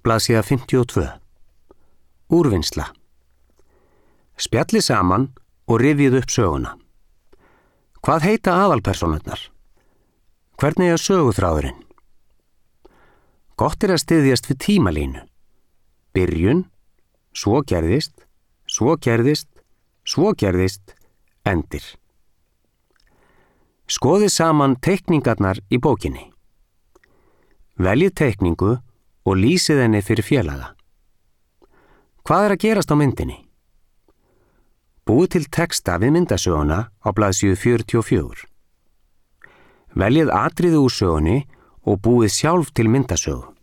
blaðsíða 52. Úrvinnsla. Spjallið saman og rifjið upp söguna. Hvað heita aðalpersónurnar? Hvernig er söguþráðurinn? Gott er að styðjast við tímalínu. Byrjun, svo gerðist, svo gerðist, svo gerðist, endir. Skoðið saman teikningarnar í bókinni. Veljið teikningu og lýsið henni fyrir félaga. Hvað er að gerast á myndinni? Búið til texta við myndasöguna á blaðsíðu 44. Veljið atriði úr sögunni og búið sjálf til myndasögu.